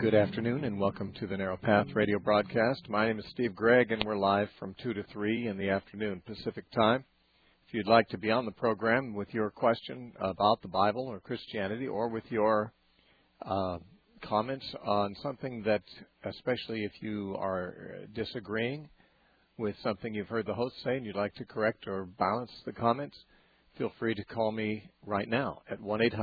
Good afternoon and welcome to the Narrow Path radio broadcast. My name is Steve Gregg and we're live from 2 to 3 in the afternoon Pacific time. If you'd like to be on the program with your question about the Bible or Christianity, or with your comments on something that, especially if you are disagreeing with something you've heard the host say and you'd like to correct or balance the comments, feel free to call me right now at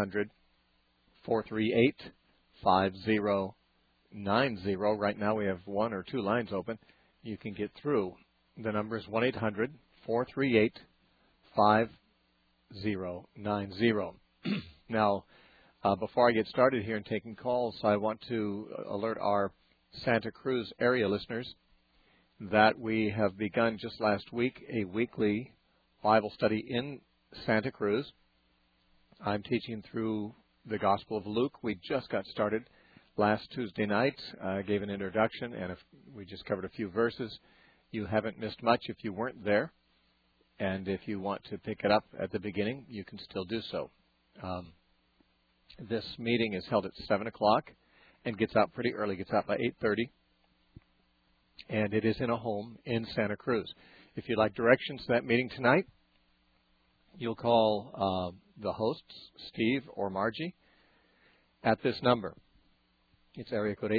1-800-438-5090. Right now we have one or two lines open. You can get through. The number is 1-800-438-5090. Now, before I get started here and taking calls, I want to alert our Santa Cruz area listeners that we have begun just last week a weekly Bible study in Santa Cruz. I'm teaching through the Gospel of Luke. We just got started last Tuesday night. I gave an introduction, and we just covered a few verses. You haven't missed much if you weren't there. And if you want to pick it up at the beginning, you can still do so. This meeting is held at 7 o'clock and gets out pretty early, gets out by 8:30. And it is in a home in Santa Cruz. If you'd like directions to that meeting tonight, you'll call the hosts, Steve or Margie, at this number. It's area code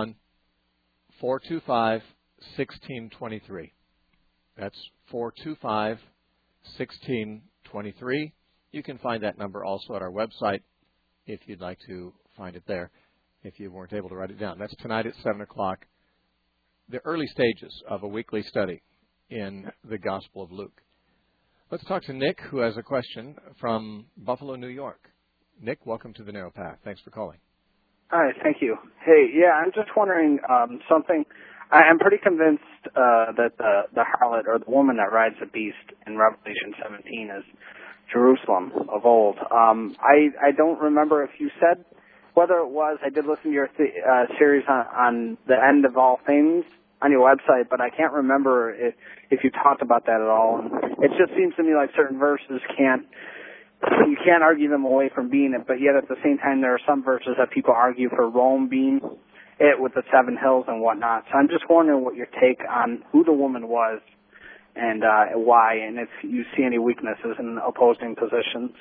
831-425-1623. That's 425-1623. You can find that number also at our website if you'd like to find it there, if you weren't able to write it down. That's tonight at 7 o'clock, the early stages of a weekly study in the Gospel of Luke. Let's talk to Nick, who has a question from Buffalo, New York. Nick, welcome to the Narrow Path. Thanks for calling. Hi, thank you. Hey, yeah, I'm just wondering something. I'm pretty convinced that the harlot, or the woman that rides the beast in Revelation 17, is Jerusalem of old. I don't remember if you said whether it was. I did listen to your series on the end of all things on your website, but I can't remember if you talked about that at all. And it just seems to me like certain verses you can't argue them away from being it, but yet at the same time there are some verses that people argue for Rome being it with the seven hills and whatnot. So I'm just wondering what your take on who the woman was and why, and if you see any weaknesses in opposing positions.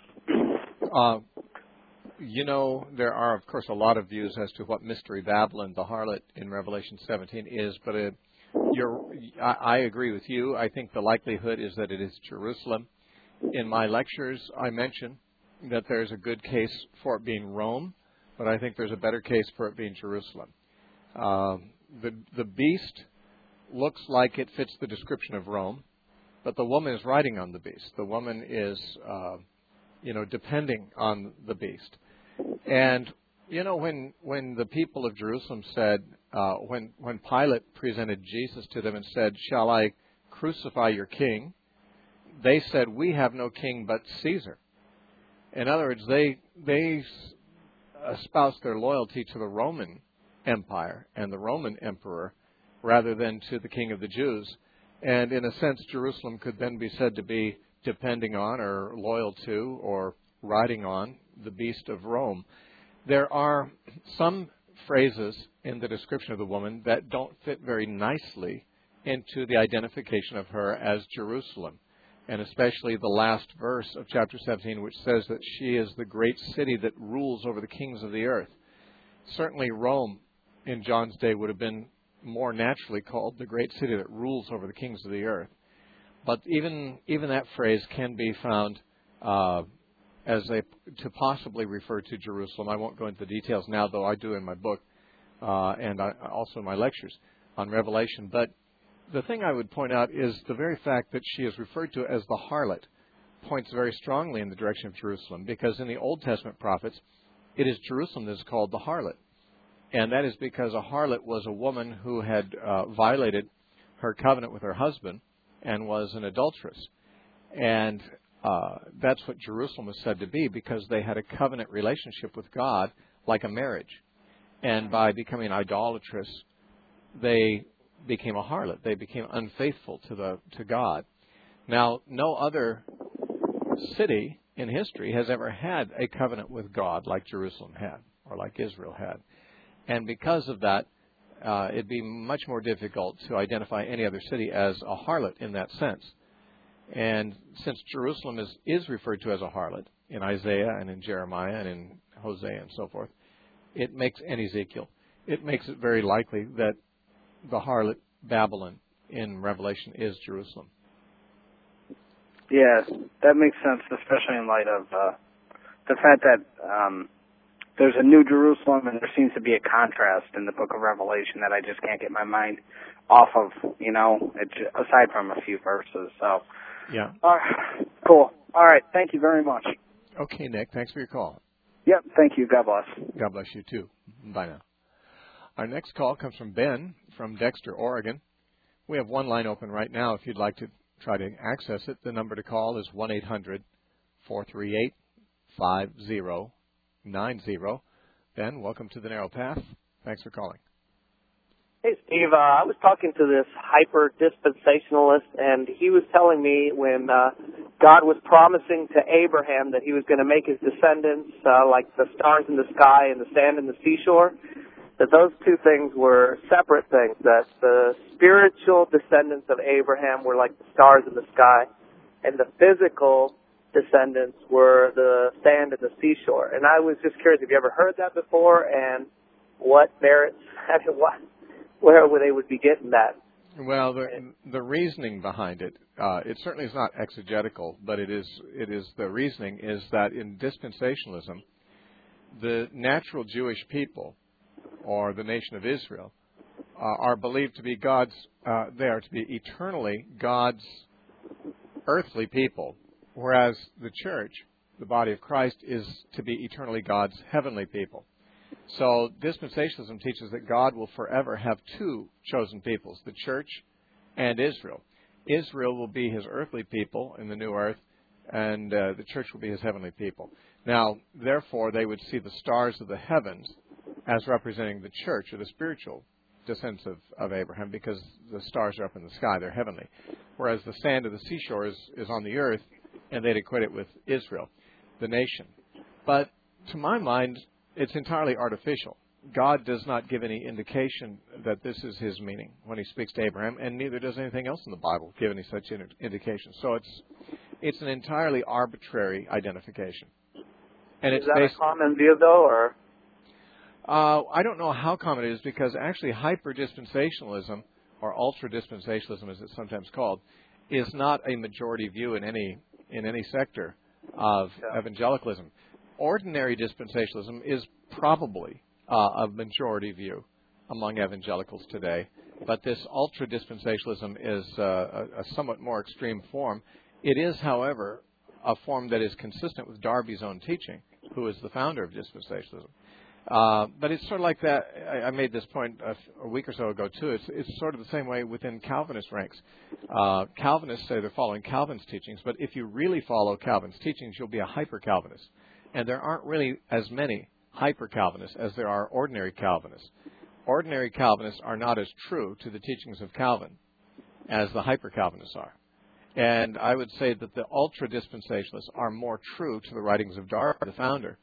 There are, of course, a lot of views as to what Mystery Babylon, the harlot in Revelation 17, is, but I agree with you. I think the likelihood is that it is Jerusalem. In my lectures, I mention that there's a good case for it being Rome, but I think there's a better case for it being Jerusalem. The beast looks like it fits the description of Rome, but the woman is riding on the beast. The woman is, depending on the beast. And, when the people of Jerusalem said, when Pilate presented Jesus to them and said, "Shall I crucify your king?" they said, "We have no king but Caesar." In other words, they espoused their loyalty to the Roman Empire and the Roman emperor rather than to the King of the Jews. And in a sense, Jerusalem could then be said to be depending on or loyal to or riding on the beast of Rome. There are some phrases in the description of the woman that don't fit very nicely into the identification of her as Jerusalem. And especially the last verse of chapter 17, which says that she is the great city that rules over the kings of the earth. Certainly Rome in John's day would have been more naturally called the great city that rules over the kings of the earth. But even that phrase can be found to possibly refer to Jerusalem. I won't go into the details now, though I do in my book and also in my lectures on Revelation. But the thing I would point out is the very fact that she is referred to as the harlot points very strongly in the direction of Jerusalem, because in the Old Testament prophets, it is Jerusalem that is called the harlot. And that is because a harlot was a woman who had violated her covenant with her husband and was an adulteress. And that's what Jerusalem was said to be, because they had a covenant relationship with God like a marriage. And by becoming idolatrous, they became a harlot. They became unfaithful to God. Now, no other city in history has ever had a covenant with God like Jerusalem had, or like Israel had. And because of that, it'd be much more difficult to identify any other city as a harlot in that sense. And since Jerusalem is referred to as a harlot in Isaiah and in Jeremiah and in Hosea and so forth, it makes, and Ezekiel, it makes it very likely that the harlot Babylon in Revelation is Jerusalem. Yes, that makes sense, especially in light of the fact that there's a new Jerusalem and there seems to be a contrast in the book of Revelation that I just can't get my mind off of, aside from a few verses. So, yeah. Cool. All right. Thank you very much. Okay, Nick. Thanks for your call. Yep. Thank you. God bless. God bless you, too. Bye now. Our next call comes from Ben from Dexter, Oregon. We have one line open right now if you'd like to try to access it. The number to call is 1-800-438-5090. Ben, welcome to the Narrow Path. Thanks for calling. Hey, Steve. I was talking to this hyper-dispensationalist, and he was telling me when God was promising to Abraham that he was going to make his descendants like the stars in the sky and the sand in the seashore, that those two things were separate things, that the spiritual descendants of Abraham were like the stars in the sky, and the physical descendants were the sand and the seashore. And I was just curious, have you ever heard that before, and what merits, where they would be getting that? Well, the reasoning behind it, it certainly is not exegetical, but it is the reasoning is that in dispensationalism, the natural Jewish people, or the nation of Israel, are believed to be God's, they are to be eternally God's earthly people, whereas the church, the body of Christ, is to be eternally God's heavenly people. So dispensationalism teaches that God will forever have two chosen peoples, the church and Israel. Israel will be his earthly people in the new earth, and the church will be his heavenly people. Now, therefore, they would see the stars of the heavens as representing the church, or the spiritual descendants of Abraham, because the stars are up in the sky, they're heavenly. Whereas the sand of the seashore is on the earth, and they'd equate it with Israel, the nation. But to my mind, it's entirely artificial. God does not give any indication that this is his meaning when he speaks to Abraham, and neither does anything else in the Bible give any such indication. So it's an entirely arbitrary identification. And is that a common view, though, or? I don't know how common it is, because actually hyper-dispensationalism, or ultra-dispensationalism as it's sometimes called, is not a majority view in any sector of evangelicalism. Ordinary dispensationalism is probably a majority view among evangelicals today, but this ultra-dispensationalism is a somewhat more extreme form. It is, however, a form that is consistent with Darby's own teaching, who is the founder of dispensationalism. But it's sort of like that. I made this point a week or so ago, too. It's sort of the same way within Calvinist ranks. Calvinists say they're following Calvin's teachings, but if you really follow Calvin's teachings, you'll be a hyper-Calvinist. And there aren't really as many hyper-Calvinists as there are ordinary Calvinists. Ordinary Calvinists are not as true to the teachings of Calvin as the hyper-Calvinists are. And I would say that the ultra-dispensationalists are more true to the writings of Darby, the founder,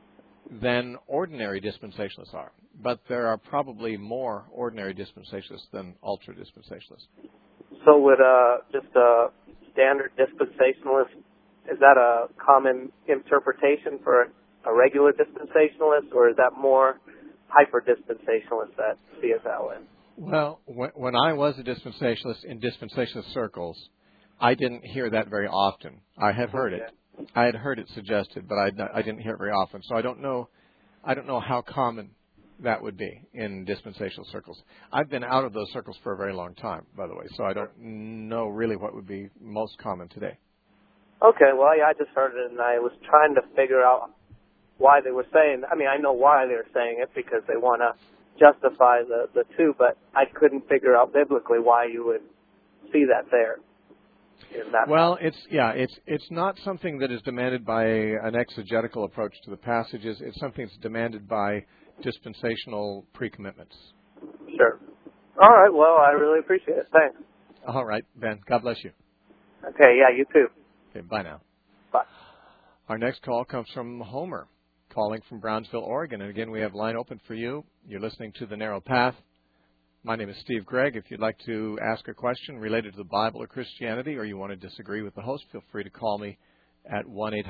than ordinary dispensationalists are. But there are probably more ordinary dispensationalists than ultra-dispensationalists. So would just a standard dispensationalist, is that a common interpretation for a regular dispensationalist, or is that more hyper-dispensationalists that see it that way? Well, when I was a dispensationalist in dispensationalist circles, I didn't hear that very often. I had heard it. I had heard it suggested, but I didn't hear it very often. So I don't know how common that would be in dispensational circles. I've been out of those circles for a very long time, by the way, so I don't know really what would be most common today. Okay, well, yeah, I just heard it, and I was trying to figure out why they were saying. I mean, I know why they were saying it, because they want to justify the two, but I couldn't figure out biblically why you would see that there. Well, it's not something that is demanded by an exegetical approach to the passages. It's something that's demanded by dispensational pre-commitments. Sure. All right. Well, I really appreciate it. Thanks. All right, Ben. God bless you. Okay. Yeah, you too. Okay. Bye now. Bye. Our next call comes from Homer, calling from Brownsville, Oregon. And again, we have line open for you. You're listening to The Narrow Path. My name is Steve Gregg. If you'd like to ask a question related to the Bible or Christianity, or you want to disagree with the host, feel free to call me at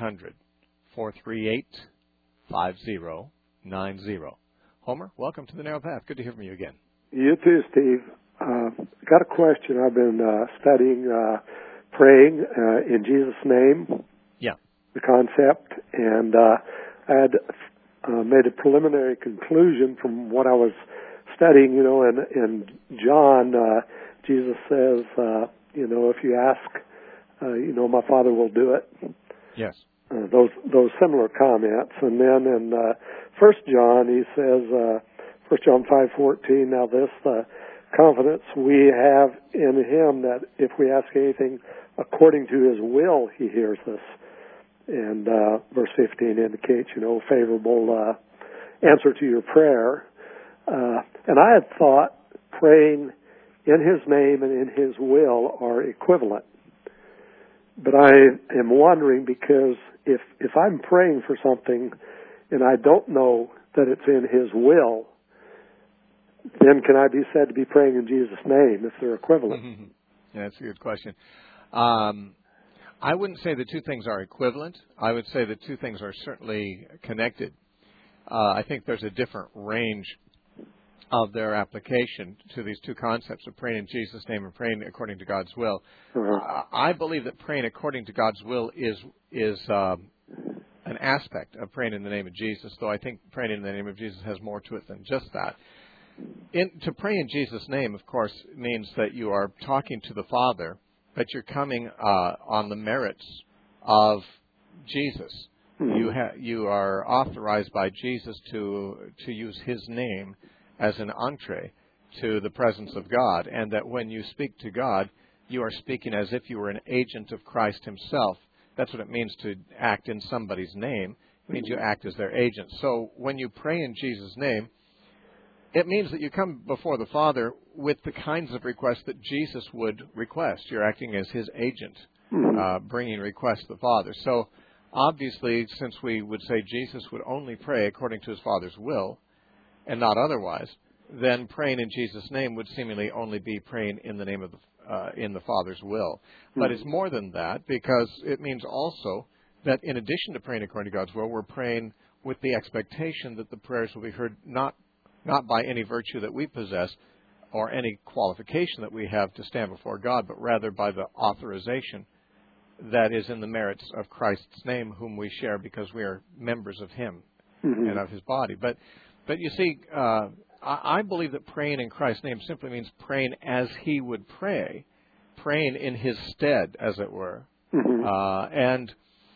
1-800-438-5090. Homer, welcome to The Narrow Path. Good to hear from you again. You too, Steve. Got a question. I've been studying praying in Jesus' name. Yeah. The concept, and I had made a preliminary conclusion from what I was studying. In John, Jesus says, if you ask, my Father will do it. Yes. Those similar comments, and then in 1 John, he says, 1 John 5:14. Now this confidence we have in Him, that if we ask anything according to His will, He hears us. And verse 15 indicates, favorable answer to your prayer. And I had thought praying in His name and in His will are equivalent. But I am wondering, because if I'm praying for something and I don't know that it's in His will, then can I be said to be praying in Jesus' name if they're equivalent? Mm-hmm. Yeah, that's a good question. I wouldn't say the two things are equivalent. I would say the two things are certainly connected. I think there's a different range of their application to these two concepts of praying in Jesus' name and praying according to God's will. Uh-huh. I believe that praying according to God's will is an aspect of praying in the name of Jesus, though I think praying in the name of Jesus has more to it than just that. To pray in Jesus' name, of course, means that you are talking to the Father, but you're coming on the merits of Jesus. Mm-hmm. You are authorized by Jesus to use His name as an entree to the presence of God, and that when you speak to God, you are speaking as if you were an agent of Christ Himself. That's what it means to act in somebody's name. It means you act as their agent. So when you pray in Jesus' name, it means that you come before the Father with the kinds of requests that Jesus would request. You're acting as His agent, bringing requests to the Father. So obviously, since we would say Jesus would only pray according to His Father's will and not otherwise, then praying in Jesus' name would seemingly only be praying in the name of in the Father's will. But it's more than that, because it means also that in addition to praying according to God's will, we're praying with the expectation that the prayers will be heard not by any virtue that we possess or any qualification that we have to stand before God, but rather by the authorization that is in the merits of Christ's name, whom we share because we are members of Him and of His body. But you see, I believe that praying in Christ's name simply means praying as He would pray, praying in His stead, as it were. And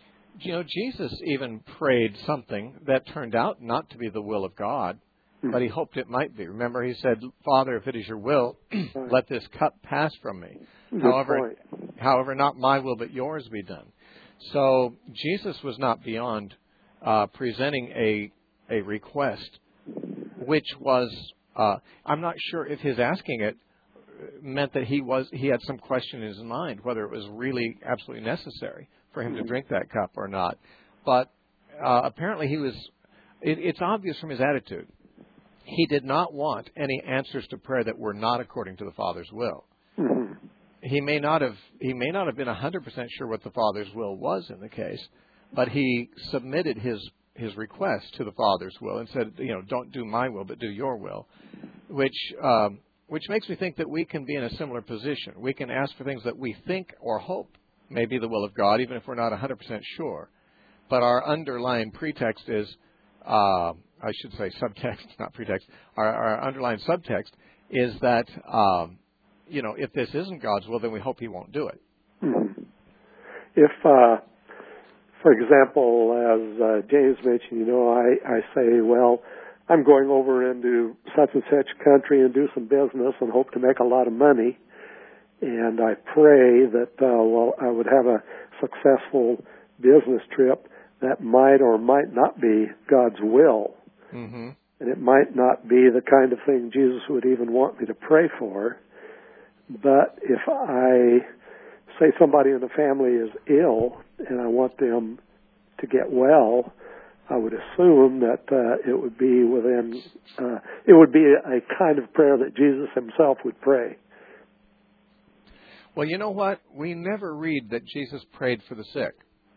Jesus even prayed something that turned out not to be the will of God, but He hoped it might be. Remember, He said, Father, if it is your will, let this cup pass from me. However, not my will, but yours be done. So Jesus was not beyond presenting a request, which was, I'm not sure if his asking it meant that he had some question in his mind, whether it was really absolutely necessary for him to drink that cup or not. But apparently it's obvious from his attitude. He did not want any answers to prayer that were not according to the Father's will. He may not have been 100% sure what the Father's will was in the case, but he submitted his request to the Father's will and said, don't do my will, but do your will, which makes me think that we can be in a similar position. We can ask for things that we think or hope may be the will of God, even if we're not 100% sure. But our underlying pretext is, I should say subtext, not pretext. Our underlying subtext is that, if this isn't God's will, then we hope He won't do it. If, for example, as James mentioned, I say, well, I'm going over into such and such country and do some business and hope to make a lot of money, and I pray that, I would have a successful business trip. That might or might not be God's will. And it might not be the kind of thing Jesus would even want me to pray for. But if I say somebody in the family is ill and I want them to get well, I would assume that it would be within, it would be a kind of prayer that Jesus himself would pray. Well, you know what? We never read that Jesus prayed for the sick.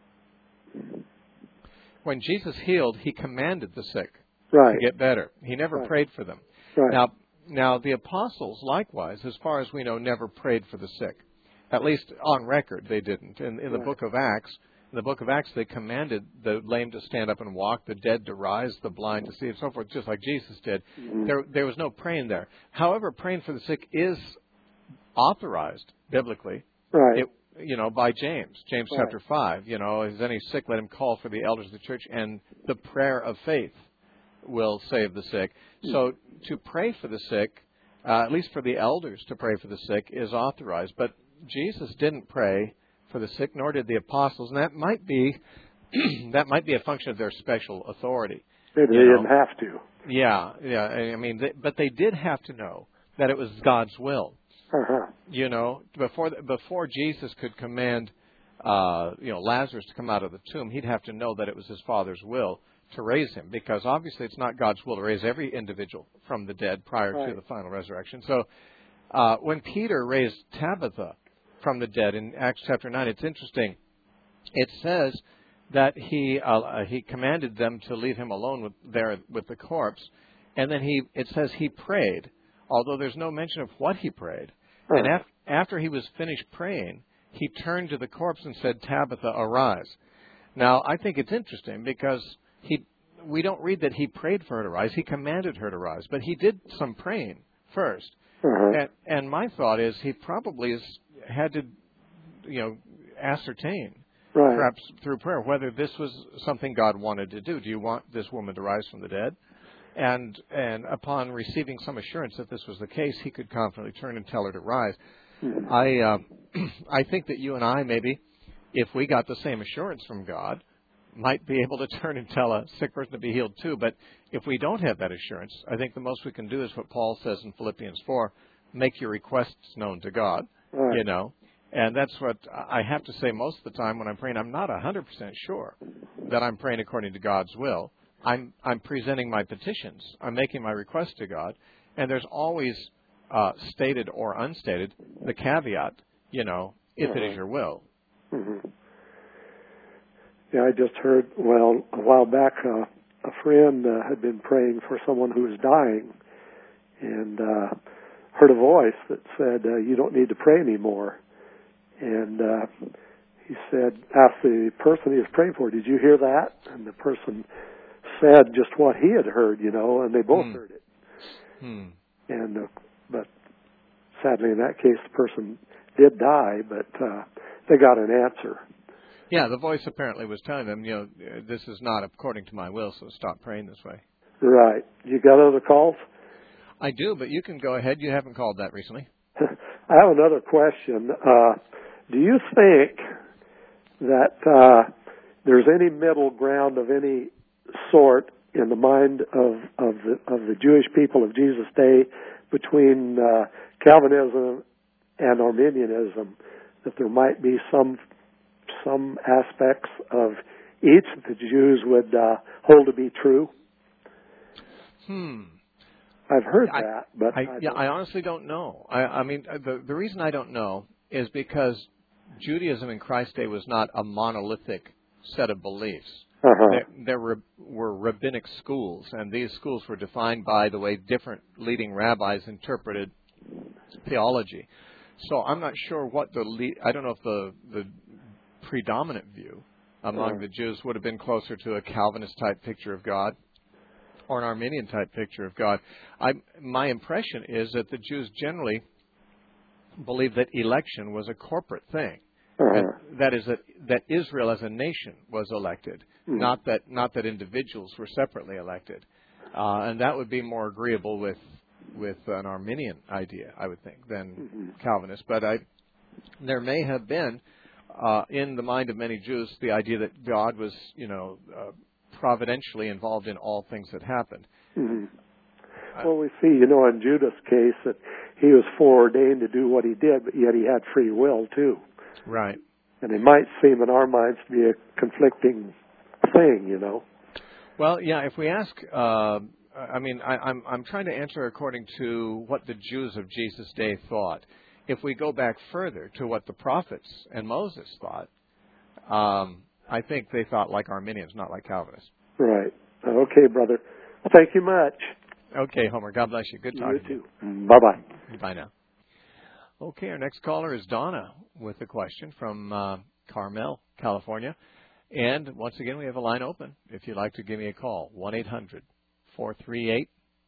When Jesus healed, he commanded the sick to get better. He never prayed for them. Right. Now, the apostles, likewise, as far as we know, never prayed for the sick. At least on record, they didn't. In the book of Acts, they commanded the lame to stand up and walk, the dead to rise, the blind to see, and so forth, just like Jesus did. Mm-hmm. There was no praying there. However, praying for the sick is authorized biblically. Right. By James chapter 5. Is any sick, let him call for the elders of the church, and the prayer of faith will save the sick. So to pray for the sick, at least for the elders to pray for the sick, is authorized. But Jesus didn't pray for the sick, nor did the apostles, and that might be a function of their special authority. Maybe they didn't have to. Yeah. I mean, but they did have to know that it was God's will. Uh-huh. Before Jesus could command, Lazarus to come out of the tomb, he'd have to know that it was his Father's will to raise him, because obviously it's not God's will to raise every individual from the dead prior to the final resurrection. So when Peter raised Tabitha from the dead in Acts chapter 9, it's interesting. It says that he commanded them to leave him alone with the corpse, and then it says he prayed, although there's no mention of what he prayed. And after he was finished praying, he turned to the corpse and said, "Tabitha, arise." Now, I think it's interesting because we don't read that he prayed for her to rise. He commanded her to rise, but he did some praying first. Uh-huh. And my thought is he probably had to, ascertain, perhaps through prayer, whether this was something God wanted to do. Do you want this woman to rise from the dead? And upon receiving some assurance that this was the case, he could confidently turn and tell her to rise. I think that you and I, maybe, if we got the same assurance from God, might be able to turn and tell a sick person to be healed too. But if we don't have that assurance, I think the most we can do is what Paul says in Philippians 4, make your requests known to God, And that's what I have to say most of the time when I'm praying. I'm not 100% sure that I'm praying according to God's will. I'm presenting my petitions. I'm making my request to God. And there's always, stated or unstated, the caveat, if it is your will. Mm-hmm. Yeah, I just heard, a while back, a friend had been praying for someone who was dying and heard a voice that said, you don't need to pray anymore. And he said, asked the person he was praying for, did you hear that? And the person said just what he had heard, and they both heard it. And but sadly, in that case, the person did die, but they got an answer. Yeah, the voice apparently was telling them, this is not according to my will, so stop praying this way. Right. You got other calls? I do, but you can go ahead. You haven't called that recently. I have another question. Do you think that there's any middle ground of any sort in the mind of the Jewish people of Jesus' day between Calvinism and Arminianism, that there might be some aspects of each that the Jews would hold to be true? I've heard that, but I honestly don't know. I mean, the reason I don't know is because Judaism in Christ's day was not a monolithic set of beliefs. There were rabbinic schools, and these schools were defined by the way different leading rabbis interpreted theology. So I'm not sure what I don't know if the predominant view among the Jews would have been closer to a Calvinist-type picture of God or an Arminian-type picture of God. My impression is that the Jews generally believed that election was a corporate thing. That is that Israel as a nation was elected, not that individuals were separately elected, and that would be more agreeable with an Arminian idea, I would think, than Calvinist. But there may have been in the mind of many Jews the idea that God was, providentially involved in all things that happened. Well, we see, in Judas' case that he was foreordained to do what he did, but yet he had free will too. Right. And it might seem in our minds to be a conflicting thing, Well, yeah, if we ask, I'm trying to answer according to what the Jews of Jesus' day thought. If we go back further to what the prophets and Moses thought, I think they thought like Arminians, not like Calvinists. Right. Okay, brother. Thank you much. Okay, Homer. God bless you. Good talking to you. Bye-bye. Bye now. Okay, our next caller is Donna with a question from Carmel, California. And once again, we have a line open if you'd like to give me a call, 1-800-438-5090.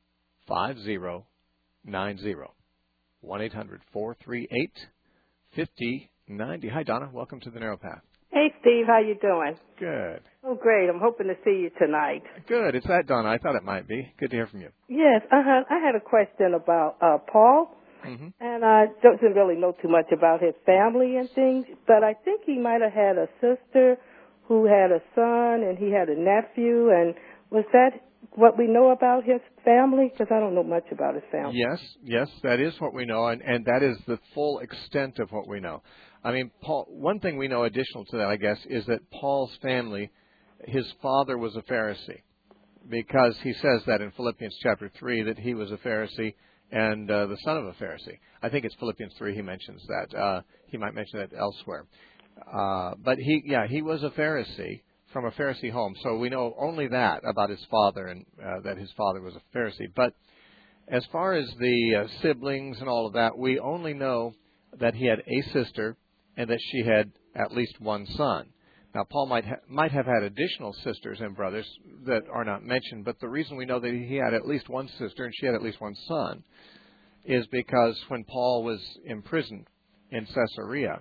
1-800-438-5090. Hi, Donna. Welcome to the Narrow Path. Hey, Steve. How you doing? Good. Oh, great. I'm hoping to see you tonight. Good. It's that, Donna. I thought it might be. Good to hear from you. Yes. I had a question about Paul. Mm-hmm. And I don't really know too much about his family and things, but I think he might have had a sister who had a son, and he had a nephew. And was that what we know about his family? Because I don't know much about his family. Yes, that is what we know, and that is the full extent of what we know. I mean, Paul. One thing we know additional to that, I guess, is that Paul's family, his father was a Pharisee, because he says that in Philippians chapter 3 that he was a Pharisee and the son of a Pharisee. I think it's Philippians 3 he mentions that. He might mention that elsewhere. But he was a Pharisee from a Pharisee home. So we know only that about his father, and that his father was a Pharisee. But as far as the siblings and all of that, we only know that he had a sister and that she had at least one son. Now, Paul might have had additional sisters and brothers that are not mentioned, but the reason we know that he had at least one sister and she had at least one son is because when Paul was imprisoned in Caesarea,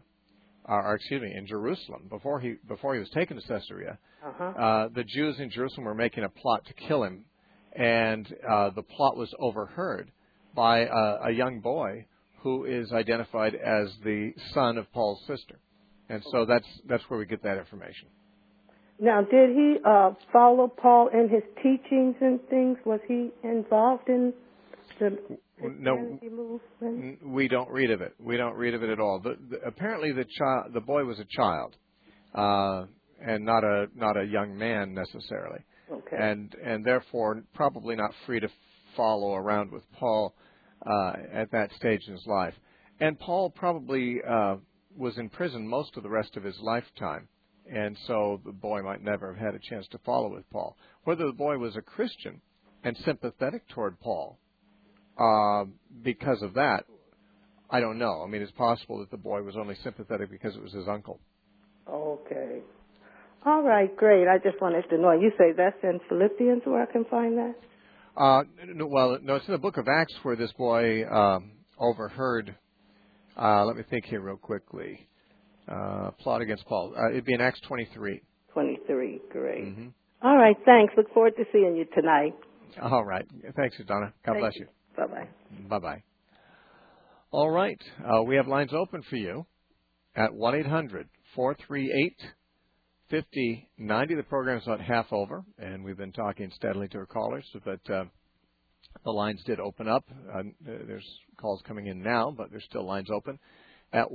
in Jerusalem, before he was taken to Caesarea, the Jews in Jerusalem were making a plot to kill him, and the plot was overheard by a young boy who is identified as the son of Paul's sister. And so that's where we get that information. Now, did he follow Paul in his teachings and things? Was he involved in the Christianity movement? We don't read of it. We don't read of it at all. Apparently, the boy was a child, and not a young man necessarily. Okay. And therefore probably not free to follow around with Paul at that stage in his life. And Paul probably was in prison most of the rest of his lifetime, and so the boy might never have had a chance to follow with Paul. Whether the boy was a Christian and sympathetic toward Paul because of that, I don't know. I mean, it's possible that the boy was only sympathetic because it was his uncle. Okay. All right, great. I just wanted to know. You say that's in Philippians where I can find that? No, it's in the book of Acts where this boy overheard. Let me think here real quickly. Plot against Paul. It'd be in Acts 23. 23, great. Mm-hmm. All right, thanks. Look forward to seeing you tonight. All right. Thanks, Donna. God bless you. Bye-bye. Bye-bye. All right. We have lines open for you at 1-800-438-5090. The program's about half over, and we've been talking steadily to our callers, but the lines did open up. There's calls coming in now, but there's still lines open at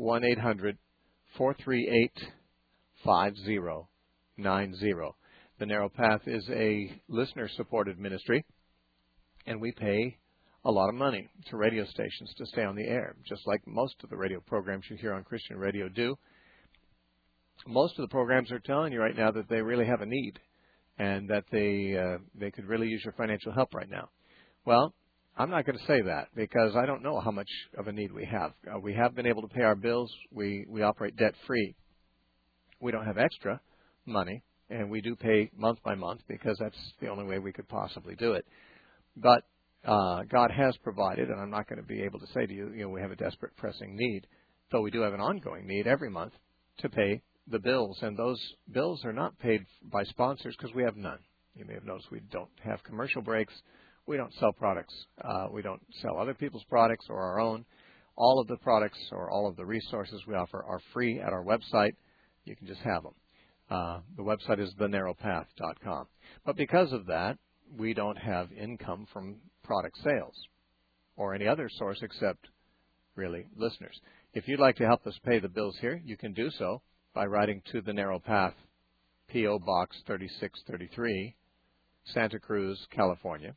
1-800-438-5090. The Narrow Path is a listener-supported ministry, and we pay a lot of money to radio stations to stay on the air, just like most of the radio programs you hear on Christian radio do. Most of the programs are telling you right now that they really have a need and that they could really use your financial help right now. Well, I'm not going to say that because I don't know how much of a need we have. We have been able to pay our bills. We operate debt-free. We don't have extra money, and we do pay month by month because that's the only way we could possibly do it. But God has provided, and I'm not going to be able to say to you, we have a desperate, pressing need, though we do have an ongoing need every month to pay the bills. And those bills are not paid by sponsors because we have none. You may have noticed we don't have commercial breaks. We don't sell products. We don't sell other people's products or our own. All of the products or all of the resources we offer are free at our website. You can just have them. The website is thenarrowpath.com. But because of that, we don't have income from product sales or any other source except, really, listeners. If you'd like to help us pay the bills here, you can do so by writing to The Narrow Path, P.O. Box 3633, Santa Cruz, California,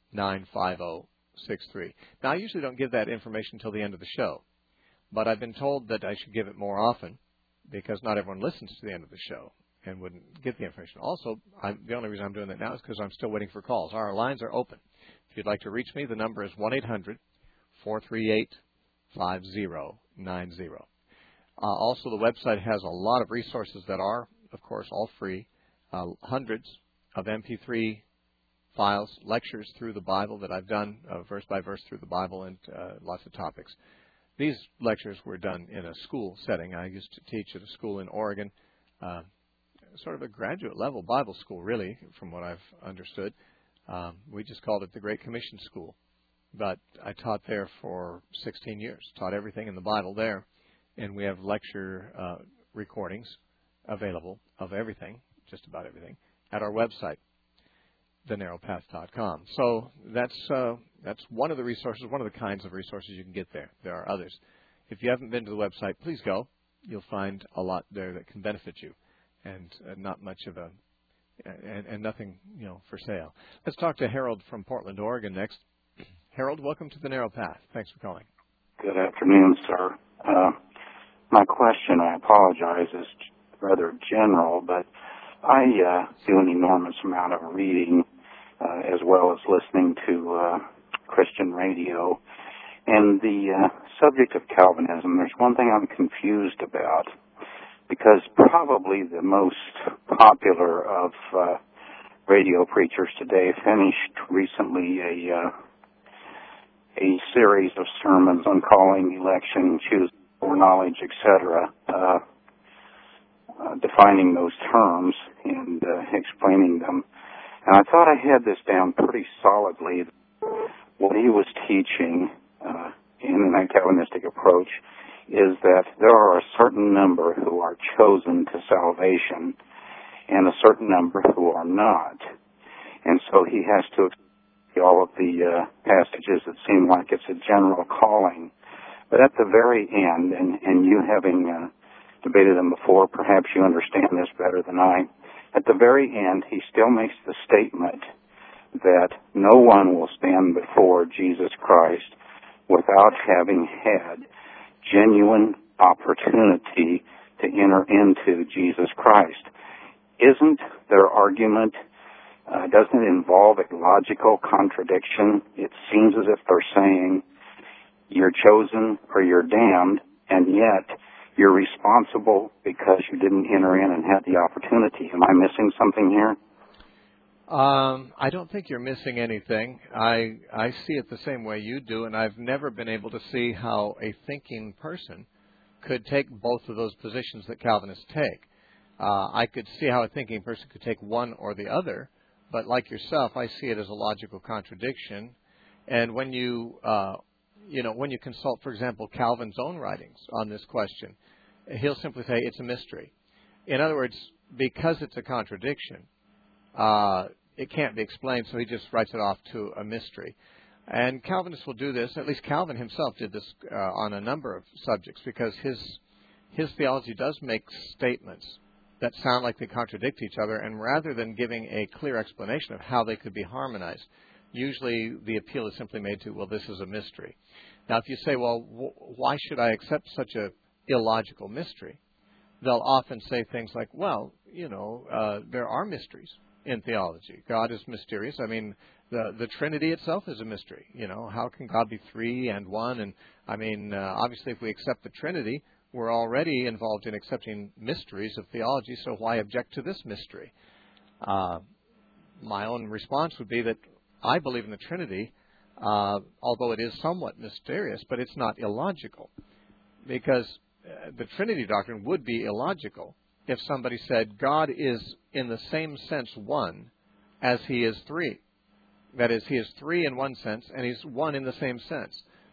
95063. Now, I usually don't give that information until the end of the show, but I've been told that I should give it more often because not everyone listens to the end of the show and wouldn't get the information. Also, the only reason I'm doing that now is because I'm still waiting for calls. Our lines are open. If you'd like to reach me, the number is 1-800-438-5090. Also, the website has a lot of resources that are, of course, all free. Hundreds of MP3 files, lectures through the Bible that I've done, verse by verse through the Bible, and lots of topics. These lectures were done in a school setting. I used to teach at a school in Oregon, sort of a graduate level Bible school, really, from what I've understood. We just called it the Great Commission School. But I taught there for 16 years, taught everything in the Bible there. And we have lecture recordings available of everything, just about everything, at our website, thenarrowpath.com. So that's one of the resources, one of the kinds of resources you can get there. There are others. If you haven't been to the website, please go. You'll find a lot there that can benefit you, and not much of a and nothing, for sale. Let's talk to Harold from Portland, Oregon next. Harold, welcome to the Narrow Path. Thanks for calling. Good afternoon, sir. My question, I apologize, is rather general, but I do an enormous amount of reading as well as listening to Christian radio. And the subject of Calvinism, there's one thing I'm confused about, because probably the most popular of radio preachers today finished recently a series of sermons on calling, election, choosing, foreknowledge, etc., defining those terms and explaining them. And I thought I had this down pretty solidly. What he was teaching in the Calvinistic approach is that there are a certain number who are chosen to salvation and a certain number who are not. And so he has to explain all of the passages that seem like it's a general calling. But at the very end, and you having debated them before, perhaps you understand this better than I, at the very end, he still makes the statement that no one will stand before Jesus Christ without having had genuine opportunity to enter into Jesus Christ. Isn't their argument, doesn't it involve a logical contradiction? It seems as if they're saying, you're chosen or you're damned, and yet you're responsible because you didn't enter in and had the opportunity. Am I missing something here? I don't think you're missing anything. I see it the same way you do, and I've never been able to see how a thinking person could take both of those positions that Calvinists take. I could see how a thinking person could take one or the other, but like yourself, I see it as a logical contradiction. And when you when you consult, for example, Calvin's own writings on this question, he'll simply say it's a mystery. In other words, because it's a contradiction, it can't be explained, so he just writes it off to a mystery. And Calvinists will do this. At least Calvin himself did this on a number of subjects, because his theology does make statements that sound like they contradict each other, and rather than giving a clear explanation of how they could be harmonized, usually the appeal is simply made to, well, this is a mystery. Now, if you say, well, why should I accept such a illogical mystery? They'll often say things like, well, there are mysteries in theology. God is mysterious. I mean, the Trinity itself is a mystery. How can God be three and one? And I mean, obviously, if we accept the Trinity, we're already involved in accepting mysteries of theology, so why object to this mystery? My own response would be that I believe in the Trinity, although it is somewhat mysterious, but it's not illogical, because the Trinity doctrine would be illogical if somebody said God is in the same sense one as he is three. That is, he is three in one sense, and he's one in the same sense.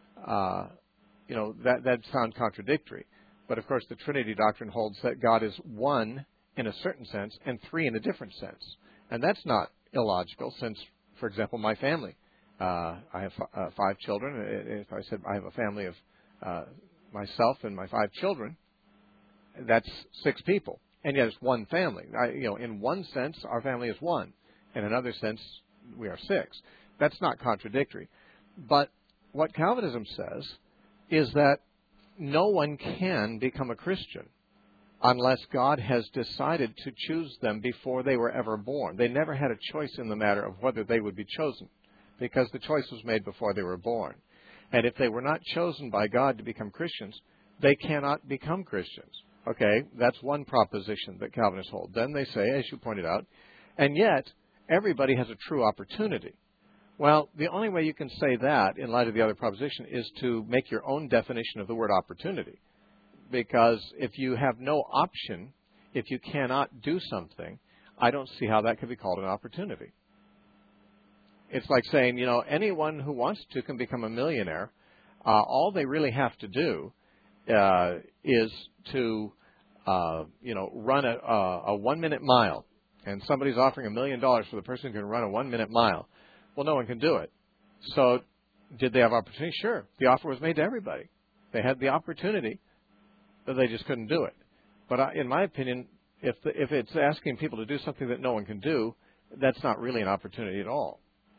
That sounds contradictory. But, of course, the Trinity doctrine holds that God is one in a certain sense and three in a different sense. And that's not illogical, since, for example, my family. I have 5 children. If I said I have a family of myself and my 5 children, that's 6 people. And yet it's one family. In one sense, our family is one. in another sense, we are 6. That's not contradictory. But what Calvinism says is that no one can become a Christian unless God has decided to choose them before they were ever born. They never had a choice in the matter of whether they would be chosen, because the choice was made before they were born. And if they were not chosen by God to become Christians, they cannot become Christians. Okay, that's one proposition that Calvinists hold. Then they say, as you pointed out, and yet everybody has a true opportunity. Well, the only way you can say that in light of the other proposition is to make your own definition of the word opportunity. Because if you have no option, if you cannot do something, I don't see how that could be called an opportunity. It's like saying, anyone who wants to can become a millionaire. All they really have to do is to, run a 1-minute mile. And somebody's offering $1 million for the person who can run a 1-minute mile. Well, no one can do it. So did they have opportunity? Sure. The offer was made to everybody. They had the opportunity, but they just couldn't do it. But in my opinion, if it's asking people to do something that no one can do, that's not really an opportunity at all.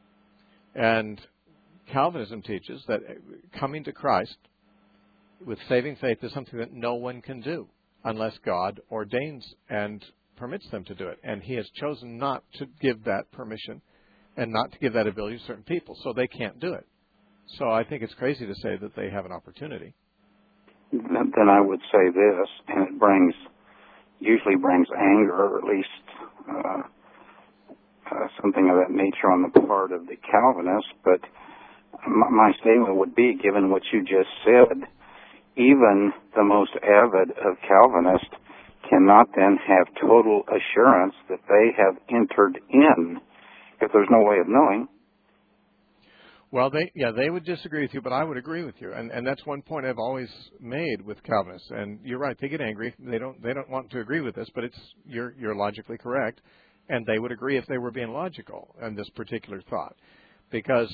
And Calvinism teaches that coming to Christ with saving faith is something that no one can do unless God ordains and permits them to do it. And he has chosen not to give that permission and not to give that ability to certain people, so they can't do it. So I think it's crazy to say that they have an opportunity. Then I would say this, and it usually brings anger, or at least something of that nature on the part of the Calvinists, but my statement would be, given what you just said, even the most avid of Calvinists cannot then have total assurance that they have entered in if there's no way of knowing. Well, they would disagree with you, but I would agree with you, and that's one point I've always made with Calvinists. And you're right; they get angry. They don't want to agree with this, but you're logically correct, and they would agree if they were being logical in this particular thought, because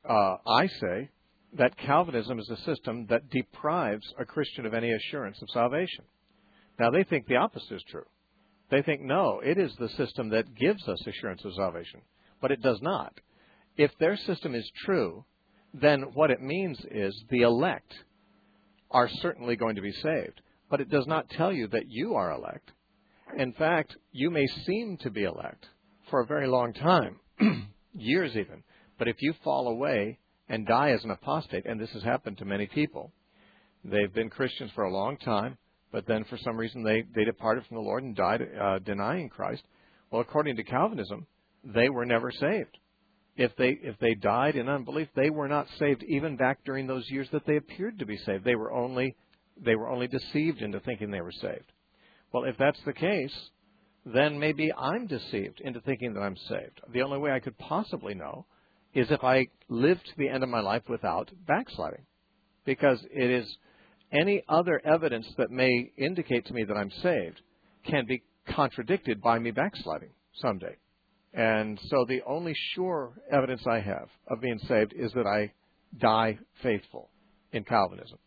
I say that Calvinism is a system that deprives a Christian of any assurance of salvation. Now they think the opposite is true. They think no, it is the system that gives us assurance of salvation, but it does not. If their system is true, then what it means is the elect are certainly going to be saved. But it does not tell you that you are elect. In fact, you may seem to be elect for a very long time, years even. But if you fall away and die as an apostate, and this has happened to many people, they've been Christians for a long time, but then for some reason they departed from the Lord and died denying Christ. Well, according to Calvinism, they were never saved. If they died in unbelief, they were not saved even back during those years that they appeared to be saved. They were only deceived into thinking they were saved. Well, if that's the case, then maybe I'm deceived into thinking that I'm saved. The only way I could possibly know is if I live to the end of my life without backsliding, because it is any other evidence that may indicate to me that I'm saved can be contradicted by me backsliding someday. And so the only sure evidence I have of being saved is that I die faithful in Calvinism.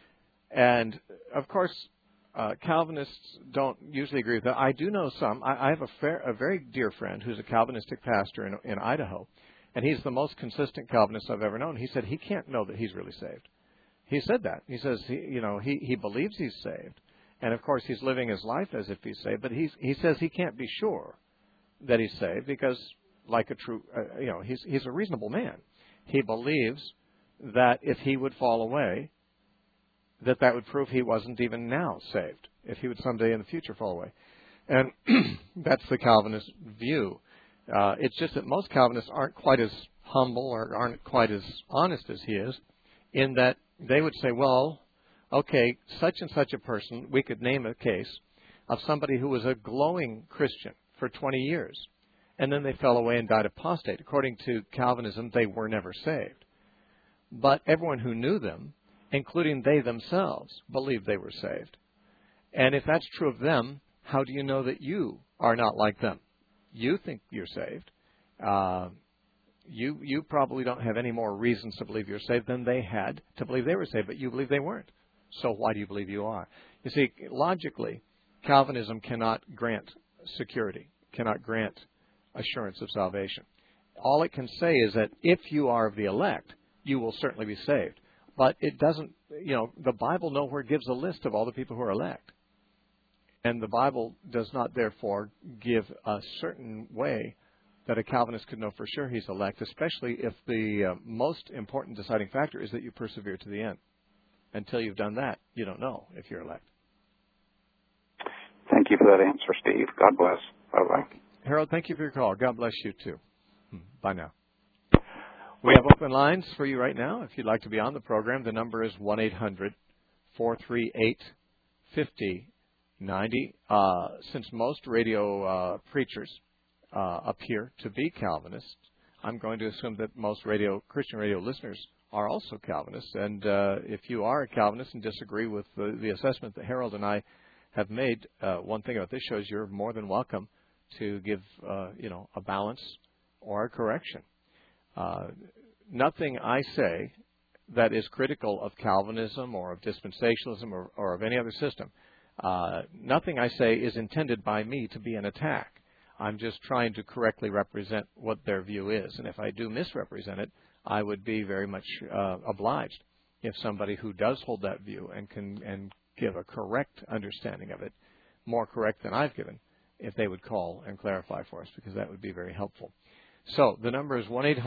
And, of course, Calvinists don't usually agree with that. I do know some. I have a very dear friend who's a Calvinistic pastor in Idaho, and he's the most consistent Calvinist I've ever known. He said he can't know that he's really saved. He said that. He says he believes he's saved, and, of course, he's living his life as if he's saved, but he says he can't be sure that he's saved because, like a true, he's a reasonable man. He believes that if he would fall away, that would prove he wasn't even now saved, if he would someday in the future fall away. And that's the Calvinist view. It's just that most Calvinists aren't quite as humble or aren't quite as honest as he is, in that they would say, well, okay, such and such a person, we could name a case of somebody who was a glowing Christian for 20 years, and then they fell away and died apostate. According to Calvinism, they were never saved. But everyone who knew them, including they themselves, believed they were saved. And if that's true of them, how do you know that you are not like them? You think you're saved. You probably don't have any more reasons to believe you're saved than they had to believe they were saved, but you believe they weren't. So why do you believe you are? You see, logically, Calvinism cannot grant security, cannot grant assurance of salvation. All it can say is that if you are of the elect, you will certainly be saved. But it doesn't, the Bible nowhere gives a list of all the people who are elect. And the Bible does not, therefore, give a certain way that a Calvinist could know for sure he's elect, especially if the most important deciding factor is that you persevere to the end. Until you've done that, you don't know if you're elect. Thank you for that answer, Steve. God bless. Bye-bye. Harold, thank you for your call. God bless you, too. Bye now. We have open lines for you right now. If you'd like to be on the program, the number is 1-800-438-5090. Since most radio preachers appear to be Calvinists, I'm going to assume that most Christian radio listeners are also Calvinists. And if you are a Calvinist and disagree with the assessment that Harold and I have made, one thing about this show is you're more than welcome to give a balance or a correction. Nothing I say that is critical of Calvinism or of dispensationalism or of any other system, nothing I say is intended by me to be an attack. I'm just trying to correctly represent what their view is. And if I do misrepresent it, I would be very much obliged if somebody who does hold that view and can give a correct understanding of it, more correct than I've given, if they would call and clarify for us, because that would be very helpful. So the number is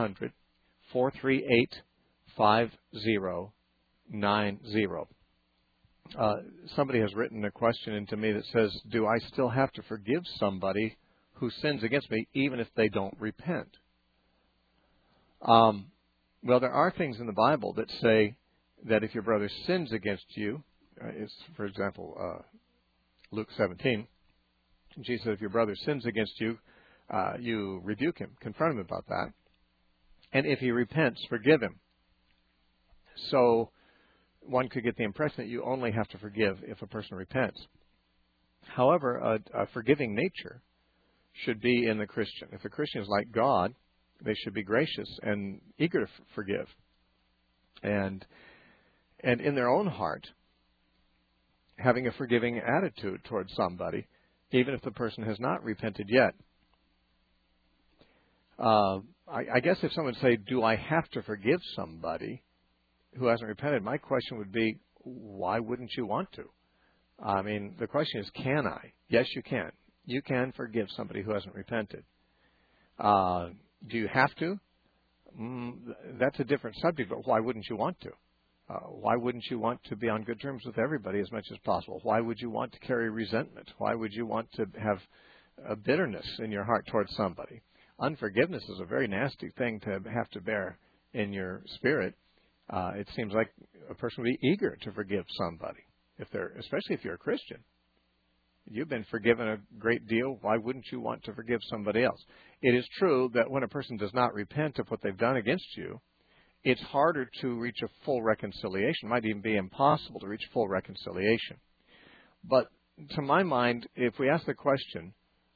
1-800-438-5090. Somebody has written a question into me that says, do I still have to forgive somebody who sins against me even if they don't repent? Well, there are things in the Bible that say that if your brother sins against you, for example, Luke 17, Jesus said, if your brother sins against you, you rebuke him, confront him about that. And if he repents, forgive him. So one could get the impression that you only have to forgive if a person repents. However, a forgiving nature should be in the Christian. If a Christian is like God, they should be gracious and eager to forgive. And in their own heart, having a forgiving attitude towards somebody, even if the person has not repented yet. I guess if someone say, do I have to forgive somebody who hasn't repented, my question would be, why wouldn't you want to? I mean, the question is, can I? Yes, you can. You can forgive somebody who hasn't repented. Do you have to? That's a different subject, but why wouldn't you want to? Why wouldn't you want to be on good terms with everybody as much as possible? Why would you want to carry resentment? Why would you want to have a bitterness in your heart towards somebody? Unforgiveness is a very nasty thing to have to bear in your spirit. It seems like a person would be eager to forgive somebody, especially if you're a Christian. You've been forgiven a great deal. Why wouldn't you want to forgive somebody else? It is true that when a person does not repent of what they've done against you, it's harder to reach a full reconciliation. It might even be impossible to reach full reconciliation. But to my mind, if we ask the question,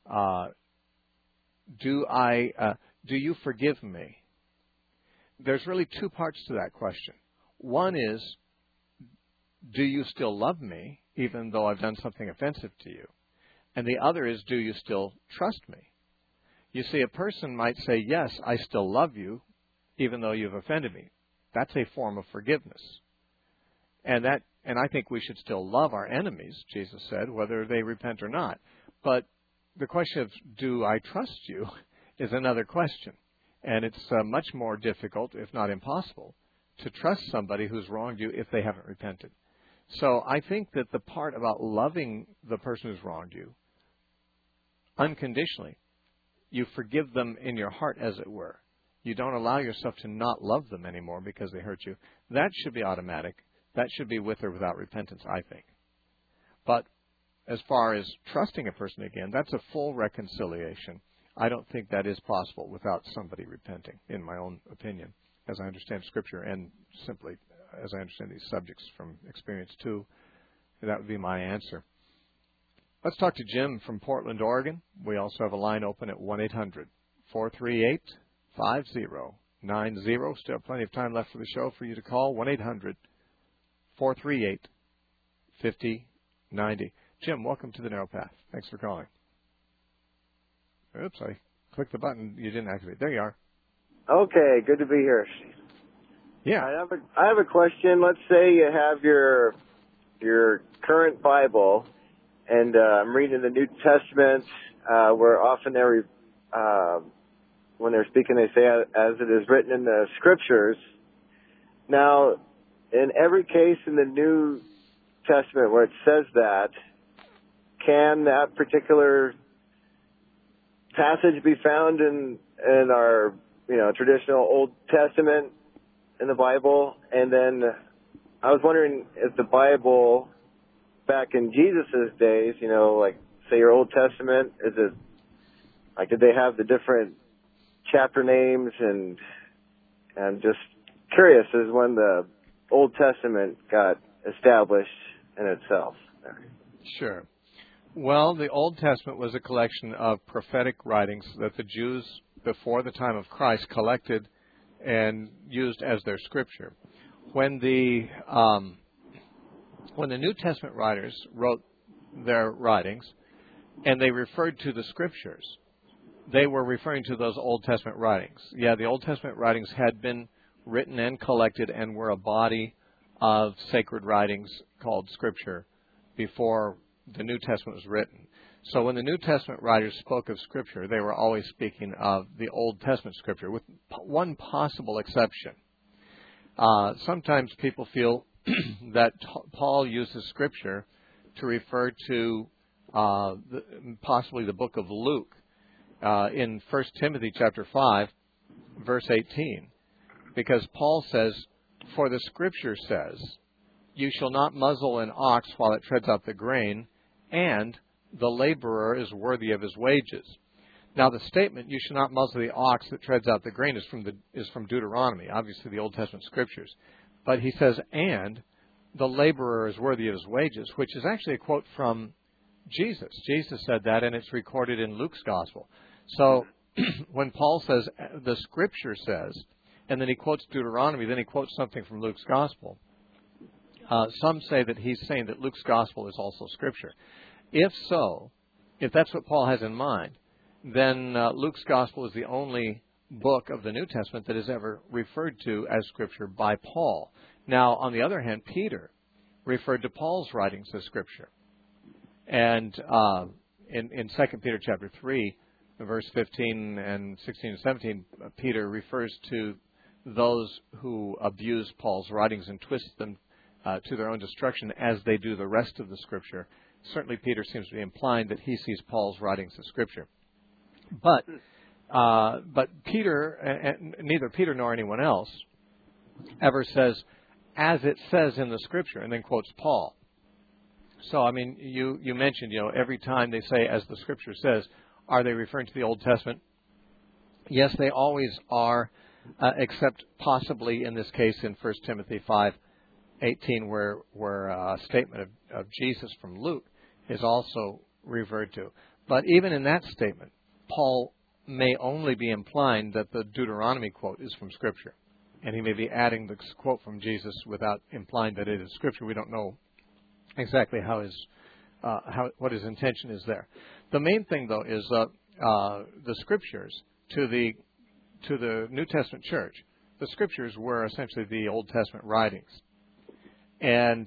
do you forgive me? There's really two parts to that question. One is, do you still love me, even though I've done something offensive to you? And the other is, do you still trust me? You see, a person might say, yes, I still love you, even though you've offended me. That's a form of forgiveness. And I think we should still love our enemies, Jesus said, whether they repent or not. But the question of, do I trust you, is another question. And it's much more difficult, if not impossible, to trust somebody who's wronged you if they haven't repented. So I think that the part about loving the person who's wronged you unconditionally, you forgive them in your heart, as it were. You don't allow yourself to not love them anymore because they hurt you. That should be automatic. That should be with or without repentance, I think. But as far as trusting a person again, that's a full reconciliation. I don't think that is possible without somebody repenting, in my own opinion, as I understand Scripture and simply as I understand these subjects from experience too. That would be my answer. Let's talk to Jim from Portland, Oregon. We also have a line open at 1-800-438-5090. Still have plenty of time left for the show for you to call. 1-800-438-5090. Jim, welcome to the Narrow Path. Thanks for calling. Oops, I click the button. You didn't activate. There you are. Okay, good to be here. Yeah. I have a question. Let's say you have your current Bible, and I'm reading the New Testament, where often when they're speaking, they say, as it is written in the Scriptures. Now, in every case in the New Testament where it says that, can that particular passage be found in our traditional Old Testament in the Bible? And then I was wondering if the Bible back in Jesus' days, like say your Old Testament, is it like, did they have the different chapter names? And just curious as when the Old Testament got established in itself. Sure. Well, the Old Testament was a collection of prophetic writings that the Jews before the time of Christ collected and used as their scripture. When the New Testament writers wrote their writings and they referred to the scriptures, they were referring to those Old Testament writings. Yeah, the Old Testament writings had been written and collected and were a body of sacred writings called Scripture before the New Testament was written. So when the New Testament writers spoke of Scripture, they were always speaking of the Old Testament Scripture, with one possible exception. Sometimes people feel that Paul uses Scripture to refer to possibly the book of Luke in 1 Timothy chapter 5, verse 18. Because Paul says, "For the Scripture says, you shall not muzzle an ox while it treads out the grain, and the laborer is worthy of his wages." Now, the statement, "You shall not muzzle the ox that treads out the grain," is from Deuteronomy, obviously the Old Testament Scriptures. But he says, "And the laborer is worthy of his wages," which is actually a quote from Jesus. Jesus said that, and it's recorded in Luke's Gospel. So when Paul says, "The Scripture says," and then he quotes Deuteronomy, then he quotes something from Luke's Gospel, some say that he's saying that Luke's Gospel is also Scripture. If so, if that's what Paul has in mind, then Luke's Gospel is the only book of the New Testament that is ever referred to as Scripture by Paul. Now, on the other hand, Peter referred to Paul's writings as Scripture. And in 2 Peter chapter 3, verse 15 and 16 and 17, Peter refers to those who abuse Paul's writings and twist them to their own destruction as they do the rest of the Scripture. Certainly Peter seems to be implying that he sees Paul's writings as Scripture. But Peter, and neither Peter nor anyone else, ever says, "as it says in the Scripture," and then quotes Paul. So, I mean, you mentioned, every time they say, "as the Scripture says," are they referring to the Old Testament? Yes, they always are, except possibly in this case in 1 Timothy 5:18, where a statement of Jesus from Luke is also referred to. But even in that statement, Paul may only be implying that the Deuteronomy quote is from Scripture. And he may be adding the quote from Jesus without implying that it is Scripture. We don't know exactly what his intention is there. The main thing, though, is the Scriptures to the New Testament church. The Scriptures were essentially the Old Testament writings, and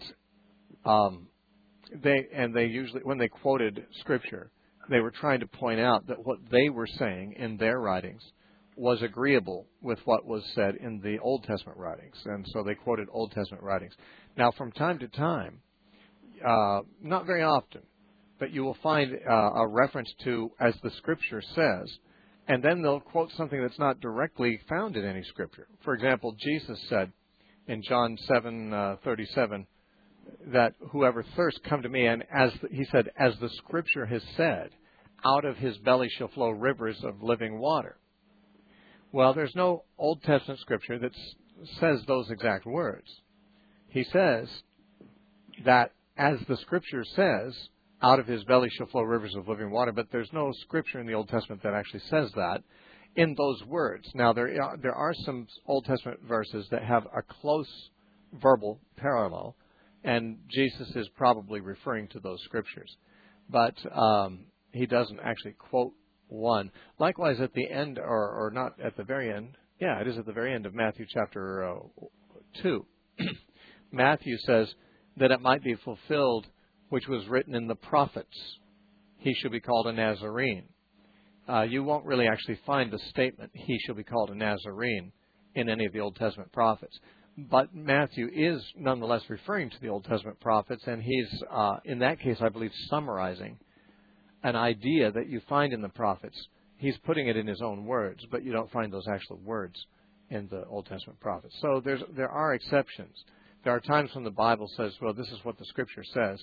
they usually, when they quoted Scripture, they were trying to point out that what they were saying in their writings was agreeable with what was said in the Old Testament writings, and so they quoted Old Testament writings. Now, from time to time, not very often, but you will find a reference to "as the Scripture says," and then they'll quote something that's not directly found in any Scripture. For example, Jesus said in John 7:37 that whoever thirsts, come to me, and he said, "as the Scripture has said, out of his belly shall flow rivers of living water." Well, there's no Old Testament Scripture that says those exact words. He says that, "as the Scripture says, out of his belly shall flow rivers of living water," but there's no Scripture in the Old Testament that actually says that in those words. Now, there are some Old Testament verses that have a close verbal parallel, and Jesus is probably referring to those Scriptures. But he doesn't actually quote 1. Likewise, at the end, or not at the very end, yeah, it is at the very end of Matthew chapter 2. Matthew says that it might be fulfilled which was written in the prophets. He shall be called a Nazarene. You won't really actually find the statement, he shall be called a Nazarene, in any of the Old Testament prophets. But Matthew is nonetheless referring to the Old Testament prophets, and he's, in that case, I believe, summarizing an idea that you find in the prophets. He's putting it in his own words, but you don't find those actual words in the Old Testament prophets. So there are exceptions. There are times when the Bible says, well, this is what the Scripture says.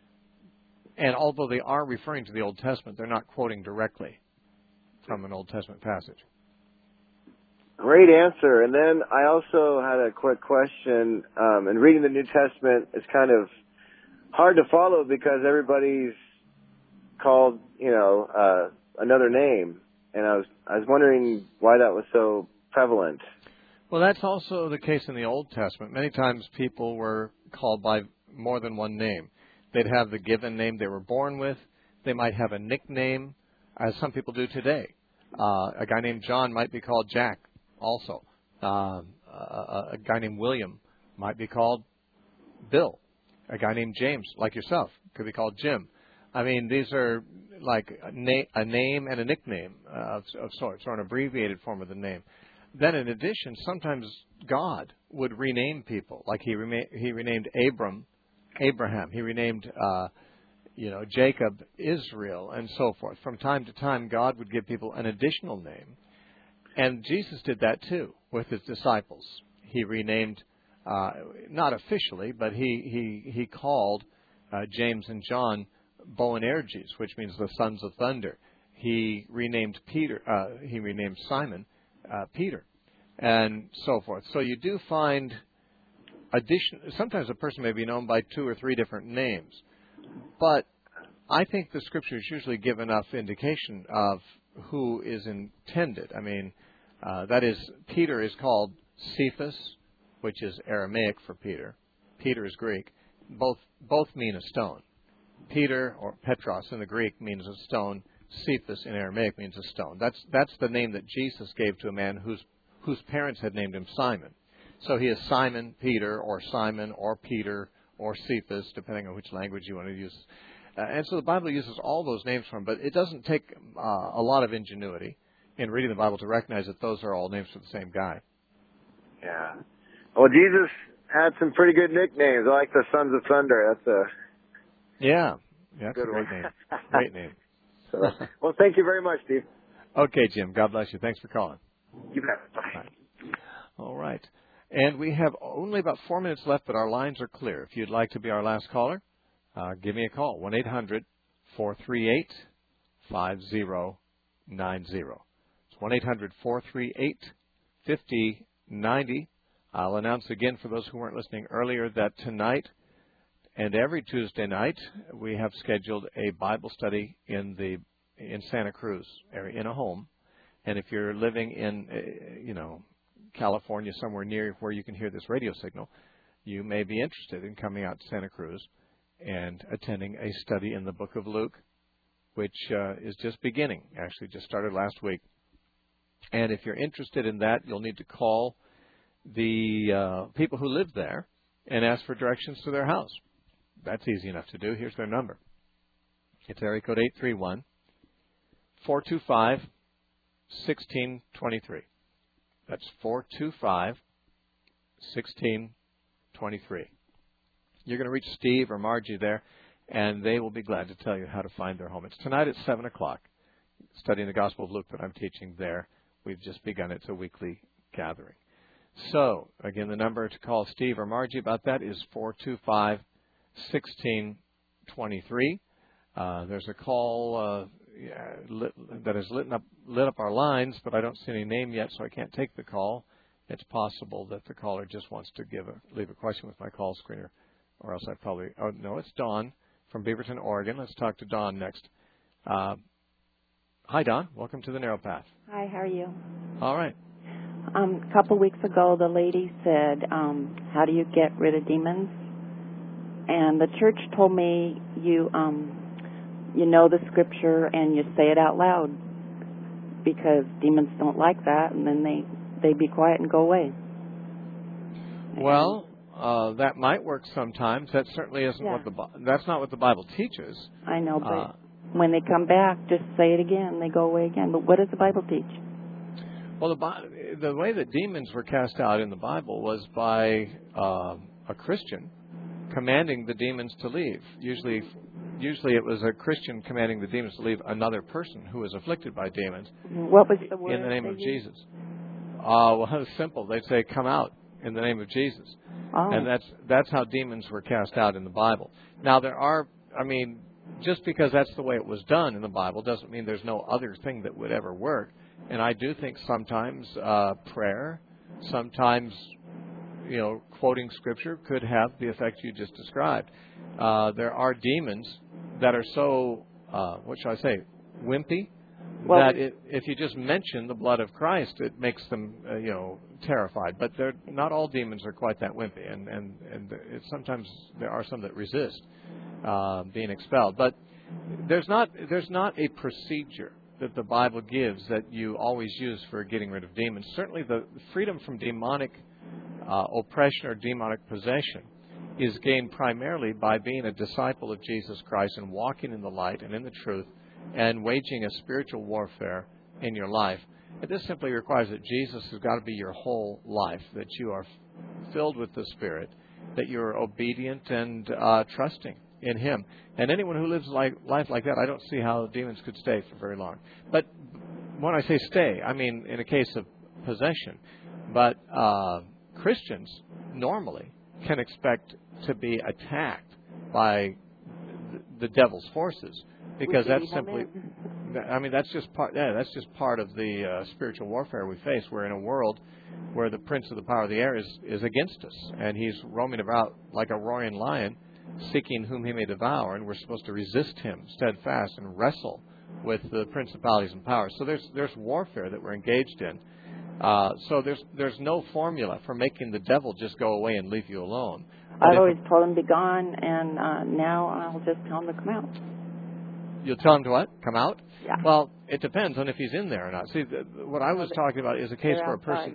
And although they are referring to the Old Testament, they're not quoting directly from an Old Testament passage. Great answer. And then I also had a quick question. In reading the New Testament, it's kind of hard to follow because everybody's called, another name. And I was wondering why that was so prevalent. Well, that's also the case in the Old Testament. Many times people were called by more than one name. They'd have the given name they were born with. They might have a nickname, as some people do today. A guy named John might be called Jack also. A guy named William might be called Bill. A guy named James, like yourself, could be called Jim. I mean, these are like a name and a nickname of sorts, or an abbreviated form of the name. Then, in addition, sometimes God would rename people, like he renamed Abraham. He renamed Jacob, Israel, and so forth. From time to time, God would give people an additional name, and Jesus did that too with his disciples. He renamed, not officially, but he called James and John Boanerges, which means the sons of thunder. He renamed Simon Peter, and so forth. So you do find sometimes a person may be known by 2 or 3 different names, but I think the Scriptures usually give enough indication of who is intended. I mean, that is, Peter is called Cephas, which is Aramaic for Peter. Peter is Greek. Both mean a stone. Peter, or Petros in the Greek, means a stone. Cephas in Aramaic means a stone. That's the name that Jesus gave to a man whose parents had named him Simon. So he is Simon Peter, or Simon, or Peter, or Cephas, depending on which language you want to use. And so the Bible uses all those names for him, but it doesn't take a lot of ingenuity in reading the Bible to recognize that those are all names for the same guy. Yeah. Well, Jesus had some pretty good nicknames. I like the Sons of Thunder. That's a that's good a great one. name. Great name. So, well, thank you very much, Steve. Okay, Jim. God bless you. Thanks for calling. You bet. Bye. All right. And we have only about 4 minutes left, but our lines are clear. If you'd like to be our last caller, give me a call, 1-800-438-5090. It's 1-800-438-5090. I'll announce again for those who weren't listening earlier that tonight and every Tuesday night we have scheduled a Bible study in Santa Cruz area, in a home. And if you're living in, California, somewhere near where you can hear this radio signal, you may be interested in coming out to Santa Cruz and attending a study in the book of Luke, which is just beginning, actually just started last week. And if you're interested in that, you'll need to call the people who live there and ask for directions to their house. That's easy enough to do. Here's their number. It's area code 831-425-1623. That's 425-1623. You're going to reach Steve or Margie there, and they will be glad to tell you how to find their home. It's tonight at 7 o'clock, studying the Gospel of Luke that I'm teaching there. We've just begun. It's a weekly gathering. So, again, the number to call Steve or Margie about that is 425-1623. There's a call that has lit up our lines, but I don't see any name yet, so I can't take the call. It's possible that the caller just wants to leave a question with my call screener, or else no, it's Dawn from Beaverton, Oregon. Let's talk to Dawn next. Hi, Dawn. Welcome to the Narrow Path. Hi, how are you? All right. A couple weeks ago, the lady said, how do you get rid of demons? And the church told me you know the scripture and you say it out loud. because demons don't like that, and then they be quiet and go away. Well, that might work sometimes. That certainly isn't that's not what the Bible teaches. I know, but when they come back, just say it again. They go away again. But what does the Bible teach? Well, the way that demons were cast out in the Bible was by a Christian commanding the demons to leave. Usually it was a Christian commanding the demons to leave another person who was afflicted by demons. What was the word in the name of Jesus? Well, it was simple. They'd say, "Come out in the name of Jesus," and that's how demons were cast out in the Bible. Now just because that's the way it was done in the Bible doesn't mean there's no other thing that would ever work. And I do think sometimes prayer, sometimes quoting Scripture could have the effect you just described. There are demons that are so, what shall I say, wimpy, that if you just mention the blood of Christ, it makes them, terrified. But not all demons are quite that wimpy, and sometimes there are some that resist being expelled. But there's not a procedure that the Bible gives that you always use for getting rid of demons. Certainly the freedom from demonic oppression or demonic possession is gained primarily by being a disciple of Jesus Christ and walking in the light and in the truth and waging a spiritual warfare in your life. And this simply requires that Jesus has got to be your whole life, that you are filled with the Spirit, that you're obedient and trusting in Him. And anyone who lives life like that, I don't see how demons could stay for very long. But when I say stay, I mean in a case of possession. But Christians normally can expect to be attacked by the devil's forces, because that's simply, that's just part of the spiritual warfare we face. We're in a world where the prince of the power of the air is against us, and he's roaming about like a roaring lion, seeking whom he may devour, and we're supposed to resist him steadfast and wrestle with the principalities and powers. So there's warfare that we're engaged in. So there's no formula for making the devil just go away and leave you alone. I've always told him to be gone, and now I'll just tell him to come out. You'll tell him to what? Come out? Yeah. Well, it depends on if he's in there or not. See, what I was talking about is a case where a person...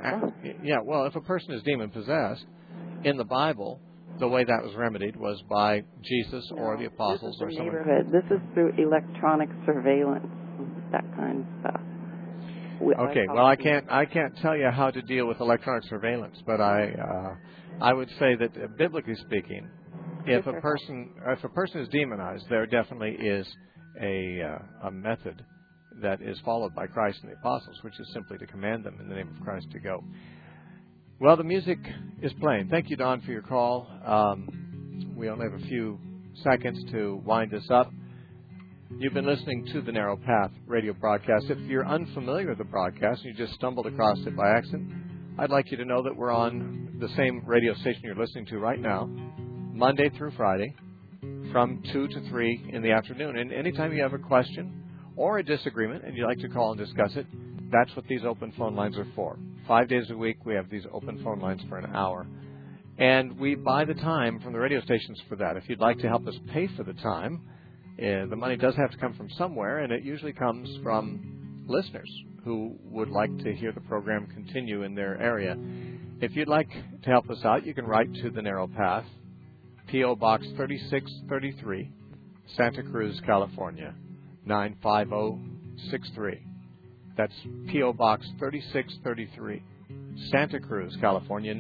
if a person is demon-possessed, in the Bible, the way that was remedied was by Jesus or the apostles or someone. Neighborhood. This is through electronic surveillance, that kind of stuff. Okay, well, I can't tell you how to deal with electronic surveillance, but I would say that biblically speaking, if a person is demonized, there definitely is a method that is followed by Christ and the apostles, which is simply to command them in the name of Christ to go. Well, the music is playing. Thank you, Don, for your call. We only have a few seconds to wind this up. You've been listening to the Narrow Path radio broadcast. If you're unfamiliar with the broadcast and you just stumbled across it by accident, I'd like you to know that we're on the same radio station you're listening to right now, Monday through Friday, from 2 to 3 in the afternoon. And anytime you have a question or a disagreement and you'd like to call and discuss it, that's what these open phone lines are for. 5 days a week, we have these open phone lines for an hour. And we buy the time from the radio stations for that. If you'd like to help us pay for the time, the money does have to come from somewhere, and it usually comes from listeners who would like to hear the program continue in their area. If you'd like to help us out, you can write to The Narrow Path, P.O. Box 3633, Santa Cruz, California, 95063. That's P.O. Box 3633, Santa Cruz, California,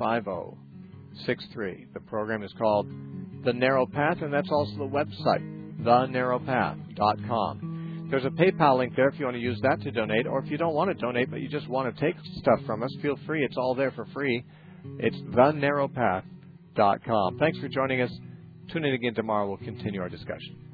95063. The program is called The Narrow Path, and that's also the website, thenarrowpath.com. There's a PayPal link there if you want to use that to donate, or if you don't want to donate but you just want to take stuff from us, feel free. It's all there for free. It's thenarrowpath.com. Thanks for joining us. Tune in again tomorrow. We'll continue our discussion.